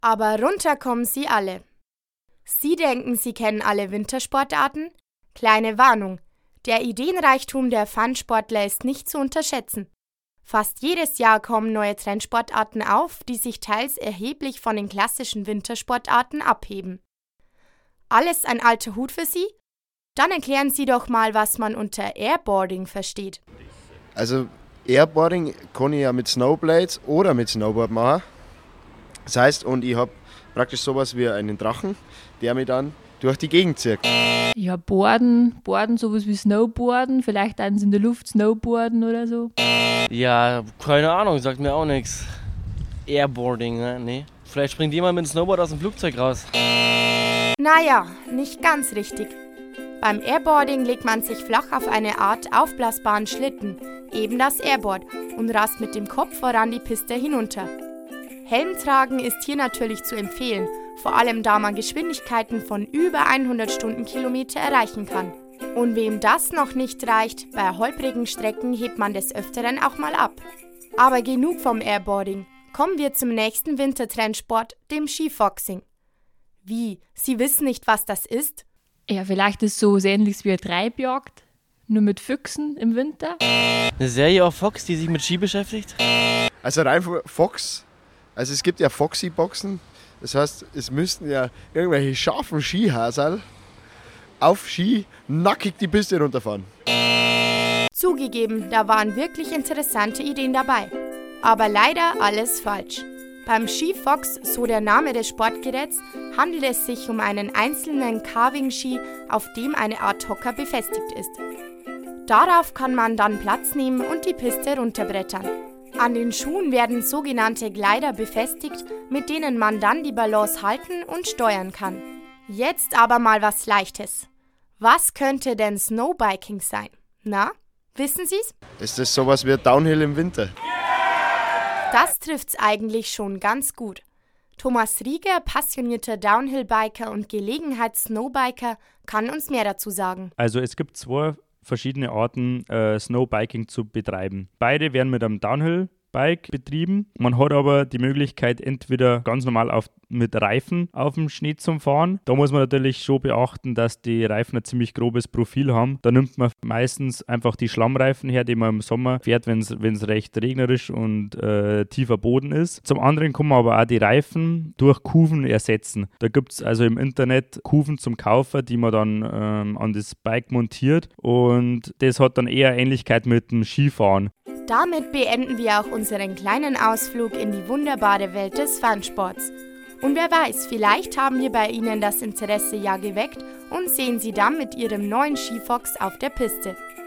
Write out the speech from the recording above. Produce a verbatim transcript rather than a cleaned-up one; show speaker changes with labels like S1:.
S1: Aber runter kommen sie alle. Sie denken, Sie kennen alle Wintersportarten? Kleine Warnung, der Ideenreichtum der Fun-Sportler ist nicht zu unterschätzen. Fast jedes Jahr kommen neue Trendsportarten auf, die sich teils erheblich von den klassischen Wintersportarten abheben. Alles ein alter Hut für Sie? Dann erklären Sie doch mal, was man unter Airboarding versteht.
S2: Also Airboarding kann ich ja mit Snowblades oder mit Snowboard machen. Das heißt, und ich habe praktisch sowas wie einen Drachen, der mich dann durch die Gegend zieht.
S3: Ja, Boarden, Boarden, sowas wie Snowboarden, vielleicht eins in der Luft, Snowboarden oder so.
S4: Ja, keine Ahnung, sagt mir auch nichts. Airboarding, ne? Nee. Vielleicht springt jemand mit dem Snowboard aus dem Flugzeug raus.
S1: Naja, nicht ganz richtig. Beim Airboarding legt man sich flach auf eine Art aufblasbaren Schlitten, eben das Airboard, und rast mit dem Kopf voran die Piste hinunter. Helm tragen ist hier natürlich zu empfehlen, vor allem da man Geschwindigkeiten von über hundert Stundenkilometer erreichen kann. Und wem das noch nicht reicht, bei holprigen Strecken hebt man des Öfteren auch mal ab. Aber genug vom Airboarding. Kommen wir zum nächsten Wintertrendsport, dem Skifoxing. Wie? Sie wissen nicht, was das ist?
S3: Ja, vielleicht ist es so ähnlich wie eine Treibjagd, nur mit Füchsen im Winter.
S4: Eine Serie auf Fox, die sich mit Ski beschäftigt?
S2: Also rein Fox, also es gibt ja Foxy-Boxen, das heißt, es müssten ja irgendwelche scharfen Skihasel auf Ski nackig die Piste runterfahren.
S1: Zugegeben, da waren wirklich interessante Ideen dabei. Aber leider alles falsch. Beim Skifox, so der Name des Sportgeräts, handelt es sich um einen einzelnen Carving-Ski, auf dem eine Art Hocker befestigt ist. Darauf kann man dann Platz nehmen und die Piste runterbrettern. An den Schuhen werden sogenannte Glider befestigt, mit denen man dann die Balance halten und steuern kann. Jetzt aber mal was Leichtes. Was könnte denn Snowbiking sein? Na, wissen Sie's?
S2: Ist das sowas wie Downhill im Winter?
S1: Das trifft's eigentlich schon ganz gut. Thomas Rieger, passionierter Downhill-Biker und Gelegenheits-Snowbiker, kann uns mehr dazu sagen.
S5: Also es gibt zwei verschiedene Arten, äh, Snowbiking zu betreiben. Beide werden mit einem Downhill-Bike betrieben. Man hat aber die Möglichkeit, entweder ganz normal auf, mit Reifen auf dem Schnee zu fahren. Da muss man natürlich schon beachten, dass die Reifen ein ziemlich grobes Profil haben. Da nimmt man meistens einfach die Schlammreifen her, die man im Sommer fährt, wenn es recht regnerisch und äh, tiefer Boden ist. Zum anderen kann man aber auch die Reifen durch Kufen ersetzen. Da gibt es also im Internet Kufen zum Kaufen, die man dann ähm, an das Bike montiert, und das hat dann eher Ähnlichkeit mit dem Skifahren.
S1: Damit beenden wir auch unseren kleinen Ausflug in die wunderbare Welt des Funsports. Und wer weiß, vielleicht haben wir bei Ihnen das Interesse ja geweckt und sehen Sie dann mit Ihrem neuen Skifox auf der Piste.